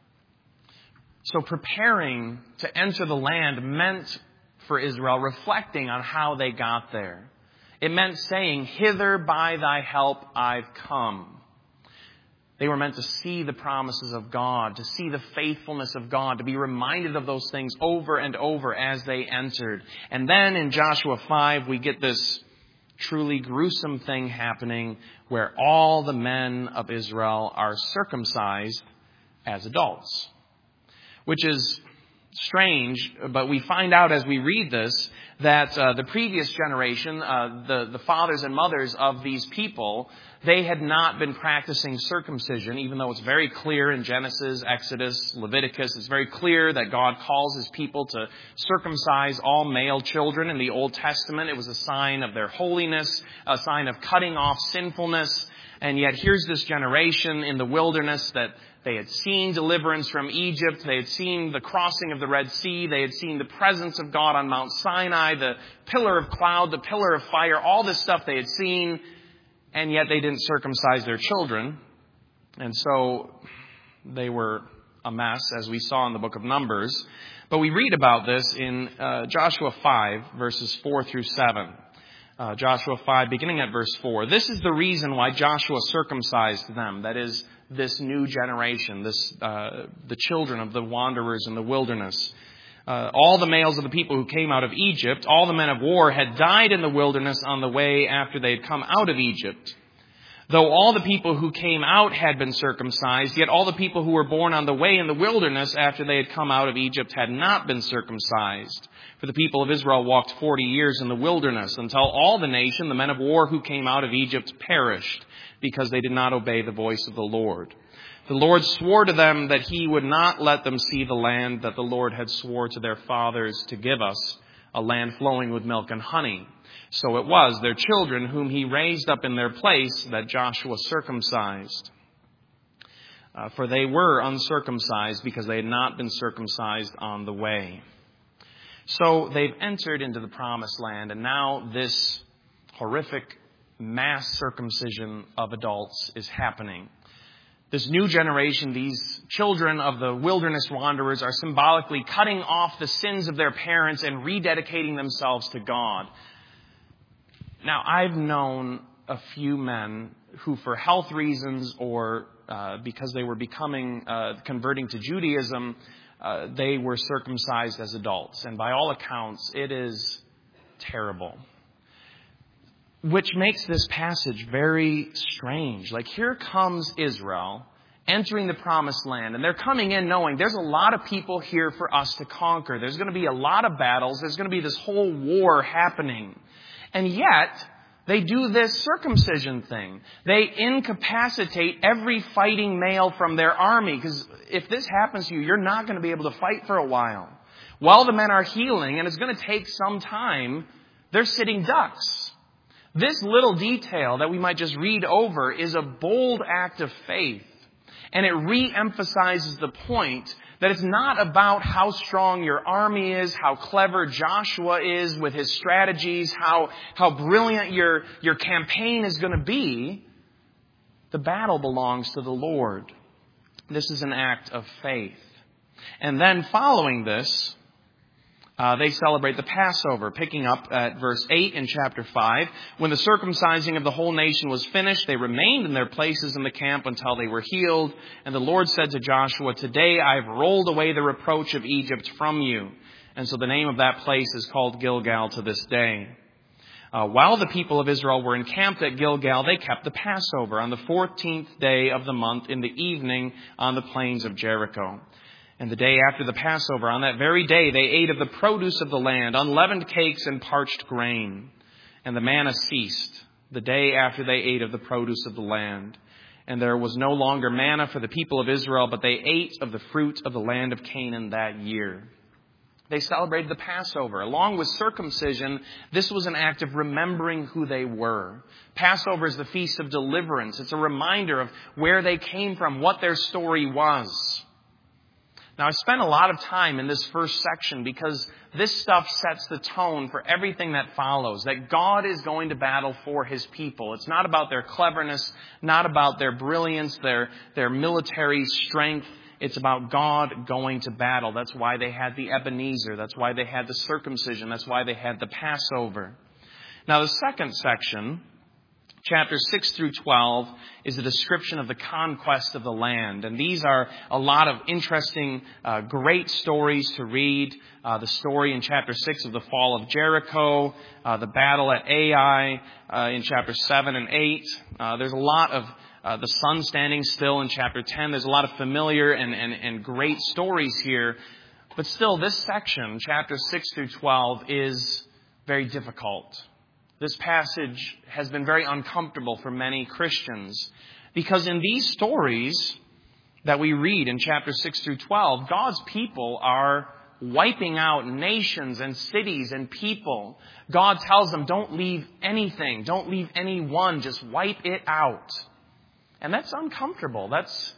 So preparing to enter the land meant for Israel reflecting on how they got there. It meant saying, "Hither by Thy help I've come." They were meant to see the promises of God, to see the faithfulness of God, to be reminded of those things over and over as they entered. And then in Joshua 5, we get this truly gruesome thing happening where all the men of Israel are circumcised as adults, which is strange, but we find out as we read this that the previous generation, the fathers and mothers of these people, they had not been practicing circumcision, even though it's very clear in Genesis, Exodus, Leviticus. It's very clear that God calls His people to circumcise all male children. In the Old Testament, it was a sign of their holiness, a sign of cutting off sinfulness. And yet here's this generation in the wilderness that they had seen deliverance from Egypt. They had seen the crossing of the Red Sea. They had seen the presence of God on Mount Sinai, the pillar of cloud, the pillar of fire, all this stuff they had seen. And yet they didn't circumcise their children. And so they were a mess, as we saw in the book of Numbers. But we read about this in Joshua 5, verses 4 through 7. Joshua 5, beginning at verse 4. "This is the reason why Joshua circumcised them," that is, this new generation, the children of the wanderers in the wilderness. "All the males of the people who came out of Egypt, all the men of war, had died in the wilderness on the way after they had come out of Egypt. Though all the people who came out had been circumcised, yet all the people who were born on the way in the wilderness after they had come out of Egypt had not been circumcised. For the people of Israel walked 40 years in the wilderness until all the nation, the men of war who came out of Egypt, perished because they did not obey the voice of the Lord. The Lord swore to them that he would not let them see the land that the Lord had swore to their fathers to give us, a land flowing with milk and honey. So it was their children whom he raised up in their place that Joshua circumcised. For they were uncircumcised because they had not been circumcised on the way. So they've entered into the promised land, and now this horrific mass circumcision of adults is happening. This new generation, these children of the wilderness wanderers, are symbolically cutting off the sins of their parents and rededicating themselves to God. Now, I've known a few men who, for health reasons or because they were converting to Judaism, they were circumcised as adults. And by all accounts, it is terrible. Which makes this passage very strange. Like, here comes Israel entering the promised land, and they're coming in knowing there's a lot of people here for us to conquer. There's going to be a lot of battles. There's going to be this whole war happening. And yet, they do this circumcision thing. They incapacitate every fighting male from their army, because if this happens to you, you're not going to be able to fight for a while. While the men are healing, and it's going to take some time, they're sitting ducks. This little detail that we might just read over is a bold act of faith. And it re-emphasizes the point that it's not about how strong your army is, how clever Joshua is with his strategies, how brilliant your campaign is going to be. The battle belongs to the Lord. This is an act of faith. And then following this, they celebrate the Passover, picking up at verse 8 in chapter 5. When the circumcising of the whole nation was finished, they remained in their places in the camp until they were healed. And the Lord said to Joshua, "Today I have rolled away the reproach of Egypt from you." And so the name of that place is called Gilgal to this day. While the people of Israel were encamped at Gilgal, they kept the Passover on the 14th day of the month in the evening on the plains of Jericho. And the day after the Passover, on that very day, they ate of the produce of the land, unleavened cakes and parched grain. And the manna ceased the day after they ate of the produce of the land. And there was no longer manna for the people of Israel, but they ate of the fruit of the land of Canaan that year. They celebrated the Passover. Along with circumcision, this was an act of remembering who they were. Passover is the feast of deliverance. It's a reminder of where they came from, what their story was. Now, I spent a lot of time in this first section because this stuff sets the tone for everything that follows, that God is going to battle for his people. It's not about their cleverness, not about their brilliance, their military strength. It's about God going to battle. That's why they had the Ebenezer. That's why they had the circumcision. That's why they had the Passover. Now, the second section, chapters 6 through 12, is a description of the conquest of the land. And these are a lot of interesting, great stories to read. The story in chapter 6 of the fall of Jericho, the battle at Ai in chapter 7 and 8. There's a lot of the sun standing still in chapter 10. There's a lot of familiar and great stories here. But still, this section, chapters 6 through 12, is very difficult. This passage has been very uncomfortable for many Christians because in these stories that we read in chapters 6 through 12, God's people are wiping out nations and cities and people. God tells them, don't leave anything, don't leave anyone, just wipe it out. And that's uncomfortable.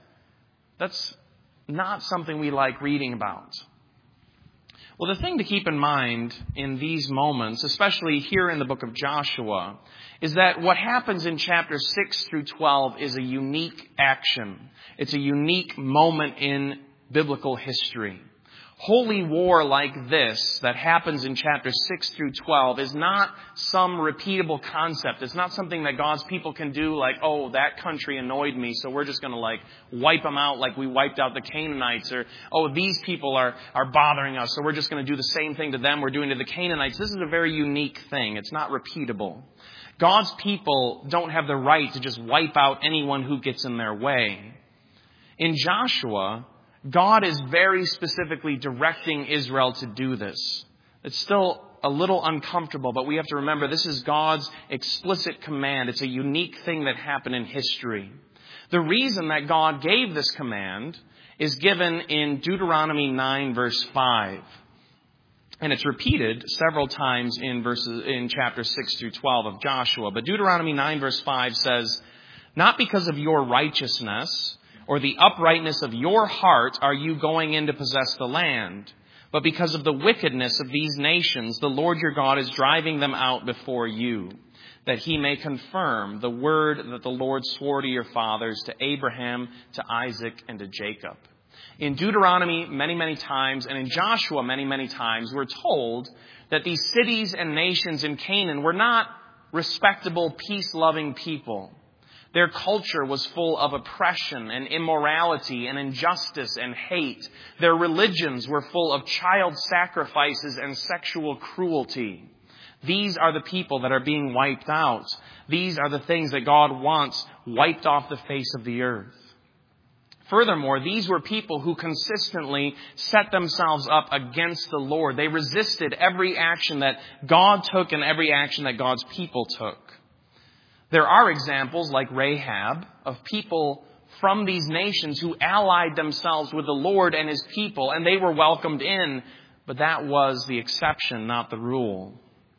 That's not something we like reading about. Well, the thing to keep in mind in these moments, especially here in the book of Joshua, is that what happens in chapters 6 through 12 is a unique action. It's a unique moment in biblical history. holy war like this that happens in chapters 6 through 12 is not some repeatable concept. It's not something that God's people can do like, oh, that country annoyed me, so we're just going to wipe them out like we wiped out the Canaanites. Or, oh, these people are bothering us, so we're just going to do the same thing to them we're doing to the Canaanites. This is a very unique thing. It's not repeatable. God's people don't have the right to just wipe out anyone who gets in their way. In Joshua, God is very specifically directing Israel to do this. It's still a little uncomfortable, but we have to remember this is God's explicit command. It's a unique thing that happened in history. The reason that God gave this command is given in Deuteronomy 9, verse 5. And it's repeated several times in chapters 6 through 12 of Joshua. But Deuteronomy 9, verse 5 says, "Not because of your righteousness or the uprightness of your heart are you going in to possess the land, but because of the wickedness of these nations, the Lord your God is driving them out before you, that he may confirm the word that the Lord swore to your fathers, to Abraham, to Isaac, and to Jacob." In Deuteronomy many, many times, and in Joshua many, many times, we're told that these cities and nations in Canaan were not respectable, peace-loving people. Their culture was full of oppression and immorality and injustice and hate. Their religions were full of child sacrifices and sexual cruelty. These are the people that are being wiped out. These are the things that God wants wiped off the face of the earth. Furthermore, these were people who consistently set themselves up against the Lord. They resisted every action that God took and every action that God's people took. There are examples like Rahab of people from these nations who allied themselves with the Lord and his people, and they were welcomed in, but that was the exception, not the rule.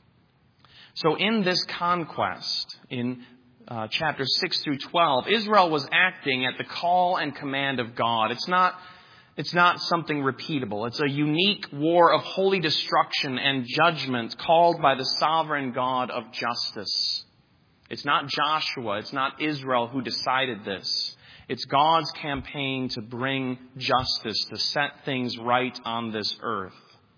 So in this conquest, in chapters 6 through 12, Israel was acting at the call and command of God. It's not something repeatable. It's a unique war of holy destruction and judgment called by the sovereign God of justice. It's not Joshua, it's not Israel who decided this. It's God's campaign to bring justice, to set things right on this earth.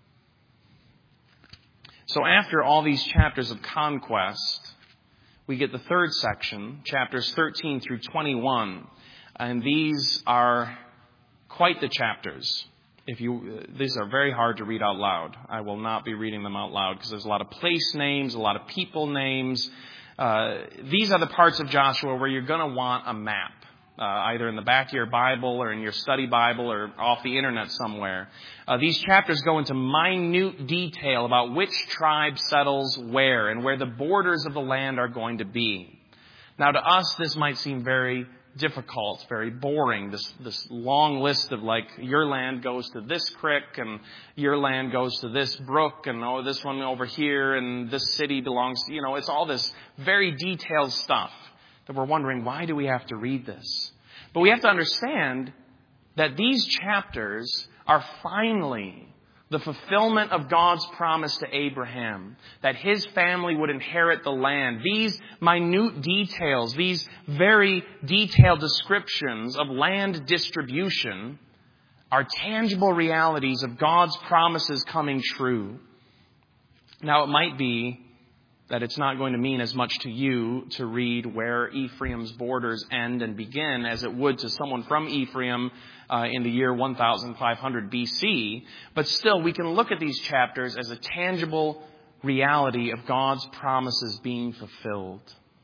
So after all these chapters of conquest, we get the third section, chapters 13 through 21. And these are quite the chapters. These are very hard to read out loud. I will not be reading them out loud because there's a lot of place names, a lot of people names. These are the parts of Joshua where you're going to want a map, either in the back of your Bible or in your study Bible or off the internet somewhere. These chapters go into minute detail about which tribe settles where and where the borders of the land are going to be. Now, to us, this might seem very difficult, very boring, this long list of like, your land goes to this creek and your land goes to this brook and oh, this one over here and this city belongs, it's all this very detailed stuff that we're wondering, why do we have to read this? But we have to understand that these chapters are finally the fulfillment of God's promise to Abraham, that his family would inherit the land. These minute details, these very detailed descriptions of land distribution are tangible realities of God's promises coming true. Now, it might be that it's not going to mean as much to you to read where Ephraim's borders end and begin as it would to someone from Ephraim in the year 1500 BC. But still, we can look at these chapters as a tangible reality of God's promises being fulfilled.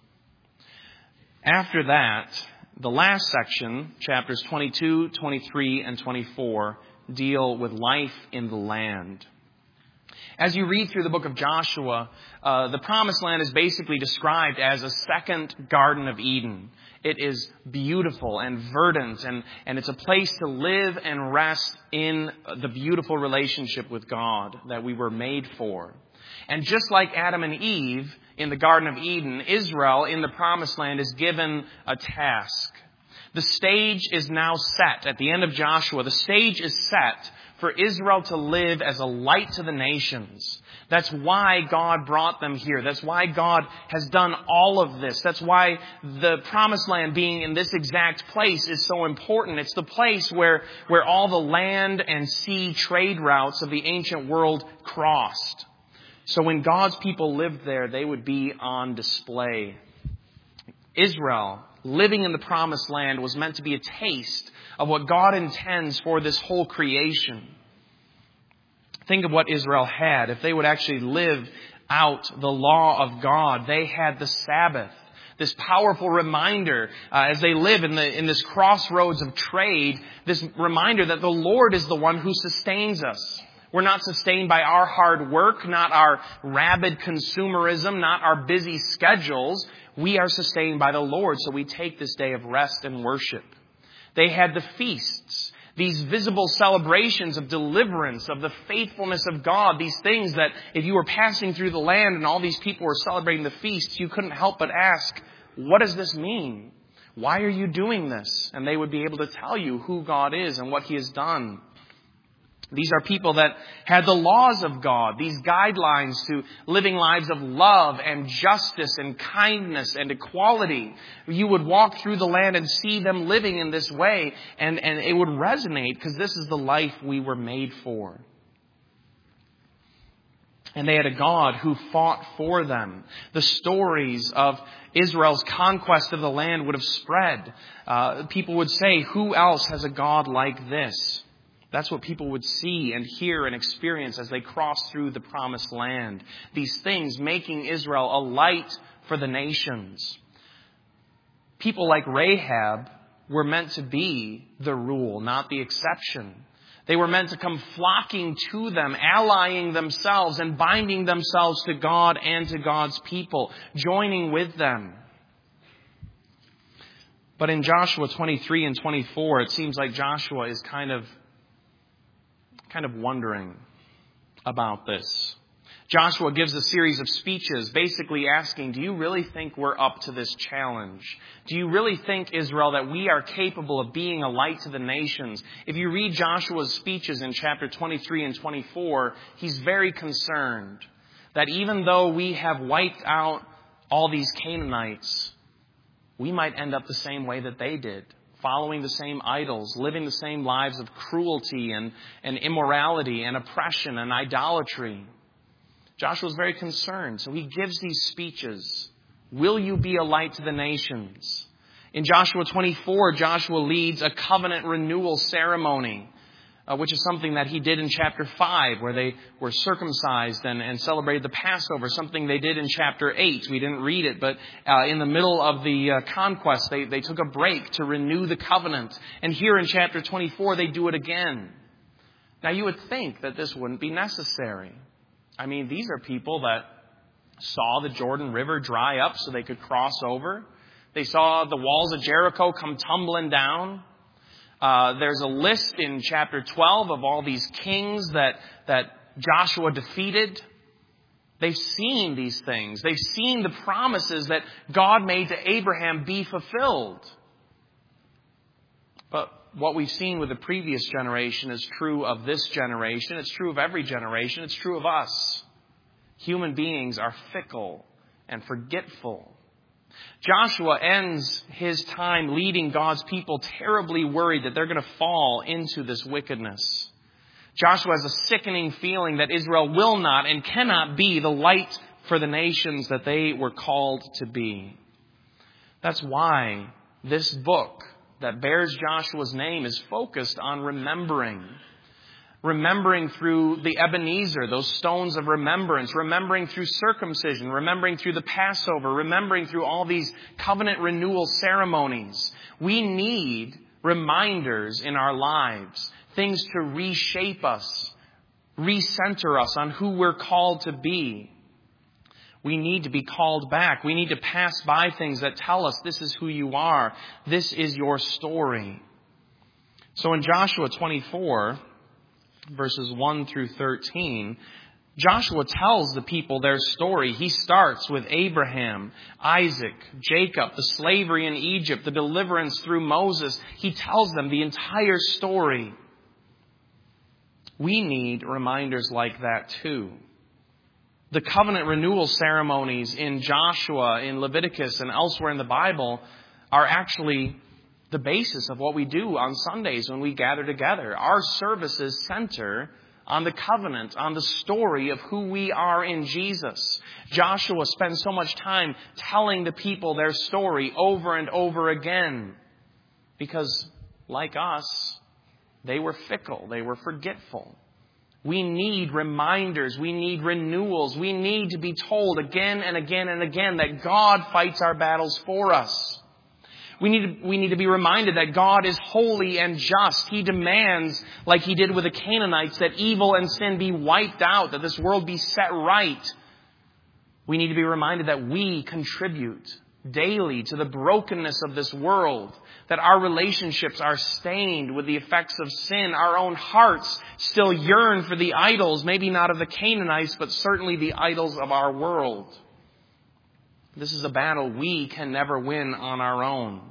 After that, the last section, chapters 22, 23, and 24, deal with life in the land. As you read through the book of Joshua, the Promised Land is basically described as a second Garden of Eden. It is beautiful and verdant, and it's a place to live and rest in the beautiful relationship with God that we were made for. And just like Adam and Eve in the Garden of Eden, Israel in the Promised Land is given a task. The stage is now set. At the end of Joshua, the stage is set for Israel to live as a light to the nations. That's why God brought them here. That's why God has done all of this. That's why the Promised Land being in this exact place is so important. It's the place where all the land and sea trade routes of the ancient world crossed. So when God's people lived there, they would be on display. Israel, living in the Promised Land, was meant to be a taste of what God intends for this whole creation. Think of what Israel had. If they would actually live out the law of God, they had the Sabbath, this powerful reminder as they live in this crossroads of trade, this reminder that the Lord is the one who sustains us. We're not sustained by our hard work, not our rabid consumerism, not our busy schedules. We are sustained by the Lord, so we take this day of rest and worship. They had the feasts, these visible celebrations of deliverance, of the faithfulness of God, these things that if you were passing through the land and all these people were celebrating the feasts, you couldn't help but ask, what does this mean? Why are you doing this? And they would be able to tell you who God is and what He has done. These are people that had the laws of God, these guidelines to living lives of love and justice and kindness and equality. You would walk through the land and see them living in this way, and it would resonate because this is the life we were made for. And they had a God who fought for them. The stories of Israel's conquest of the land would have spread. People would say, who else has a God like this? That's what people would see and hear and experience as they crossed through the Promised Land. These things making Israel a light for the nations. People like Rahab were meant to be the rule, not the exception. They were meant to come flocking to them, allying themselves and binding themselves to God and to God's people, joining with them. But in Joshua 23 and 24, it seems like Joshua is kind of wondering about this. Joshua gives a series of speeches basically asking, do you really think we're up to this challenge? Do you really think, Israel, that we are capable of being a light to the nations? If you read Joshua's speeches in chapter 23 and 24, he's very concerned that even though we have wiped out all these Canaanites, we might end up the same way that they did. Following the same idols, living the same lives of cruelty and immorality and oppression and idolatry. Joshua's very concerned, so he gives these speeches. Will you be a light to the nations? In Joshua 24, Joshua leads a covenant renewal ceremony, which is something that he did in chapter 5, where they were circumcised and celebrated the Passover, something they did in chapter 8. We didn't read it, but in the middle of the conquest, they took a break to renew the covenant. And here in chapter 24, they do it again. Now, you would think that this wouldn't be necessary. I mean, these are people that saw the Jordan River dry up so they could cross over. They saw the walls of Jericho come tumbling down. There's a list in chapter 12 of all these kings that Joshua defeated. They've seen these things. They've seen the promises that God made to Abraham be fulfilled. But what we've seen with the previous generation is true of this generation. It's true of every generation. It's true of us. Human beings are fickle and forgetful. Joshua ends his time leading God's people terribly worried that they're going to fall into this wickedness. Joshua has a sickening feeling that Israel will not and cannot be the light for the nations that they were called to be. That's why this book that bears Joshua's name is focused on remembering. Remembering through the Ebenezer, those stones of remembrance, remembering through circumcision, remembering through the Passover, remembering through all these covenant renewal ceremonies. We need reminders in our lives, things to reshape us, recenter us on who we're called to be. We need to be called back. We need to pass by things that tell us this is who you are. This is your story. So in Joshua 24, verses 1 through 13, Joshua tells the people their story. He starts with Abraham, Isaac, Jacob, the slavery in Egypt, the deliverance through Moses. He tells them the entire story. We need reminders like that too. The covenant renewal ceremonies in Joshua, in Leviticus, and elsewhere in the Bible are actually the basis of what we do on Sundays when we gather together. Our services center on the covenant, on the story of who we are in Jesus. Joshua spends so much time telling the people their story over and over again because, like us, they were fickle, they were forgetful. We need reminders, we need renewals, we need to be told again and again and again that God fights our battles for us. We need to be reminded that God is holy and just. He demands, like He did with the Canaanites, that evil and sin be wiped out, that this world be set right. We need to be reminded that we contribute daily to the brokenness of this world, that our relationships are stained with the effects of sin. Our own hearts still yearn for the idols, maybe not of the Canaanites, but certainly the idols of our world. This is a battle we can never win on our own.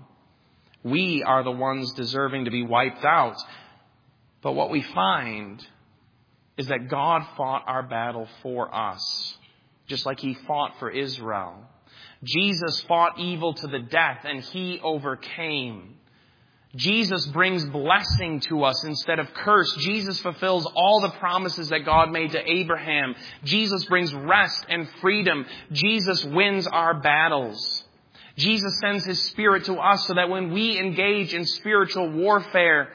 We are the ones deserving to be wiped out. But what we find is that God fought our battle for us, just like He fought for Israel. Jesus fought evil to the death, and He overcame. Jesus brings blessing to us instead of curse. Jesus fulfills all the promises that God made to Abraham. Jesus brings rest and freedom. Jesus wins our battles. Jesus sends His Spirit to us so that when we engage in spiritual warfare,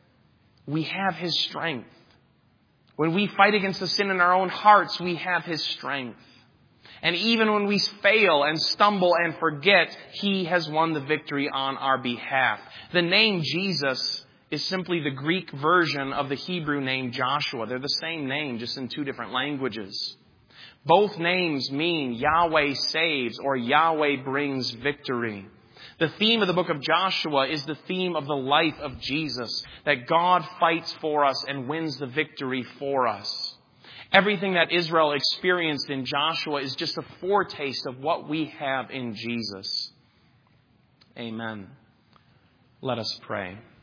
we have His strength. When we fight against the sin in our own hearts, we have His strength. And even when we fail and stumble and forget, He has won the victory on our behalf. The name Jesus is simply the Greek version of the Hebrew name Joshua. They're the same name, just in two different languages. Both names mean Yahweh saves or Yahweh brings victory. The theme of the book of Joshua is the theme of the life of Jesus, that God fights for us and wins the victory for us. Everything that Israel experienced in Joshua is just a foretaste of what we have in Jesus. Amen. Let us pray.